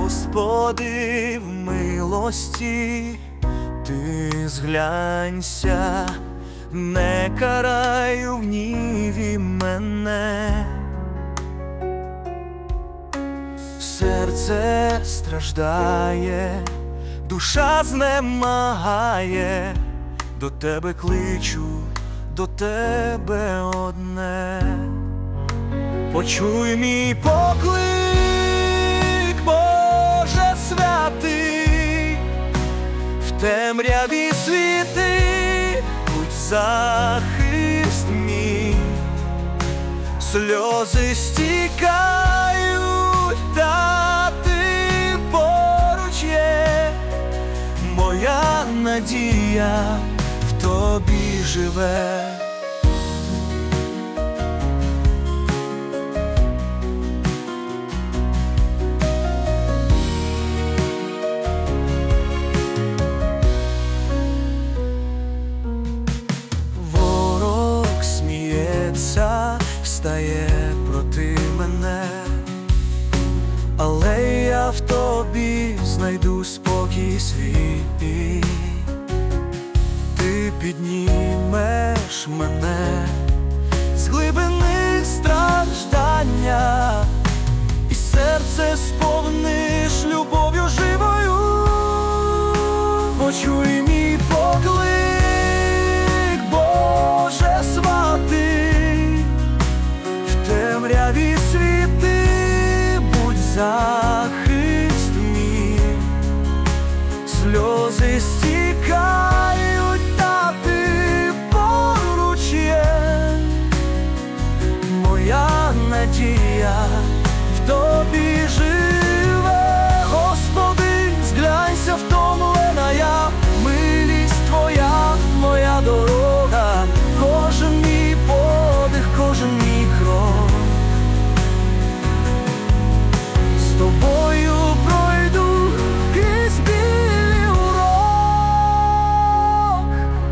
Господи, в милості Ти зглянься, не карай у гніві мене. Серце страждає, душа знемагає, до Тебе кличу, до Тебе одне. Почуй мій поклик, Боже святий, в темряві світи, будь захист мій. Сльози стікають, та Ти поруч є, моя надія в Тобі живе. Встає проти мене, але я в Тобі знайду спокій свій. Ти піднімеш мене з глибини страждання, і серце сповниш любов'ю живою. Почуй мій поклик, Боже святий, в темряві світи, будь захист мій. Сльози стікають, та Ти поруч є, моя надія в Тобі живе. Господи, зглянься, втомлена я, милість Твоя моя дорога, кожен мій подих, кожен мій крок. З Тобою пройду крізь білий урок.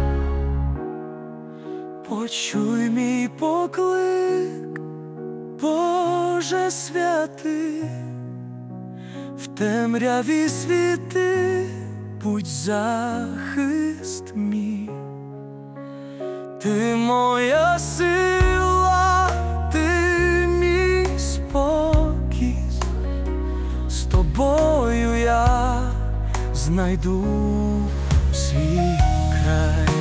Почуй мій поклик, Боже святий, в темряві світи, будь захист мій. Ти моя сила, Ти мій спокій, з Тобою я знайду свій край.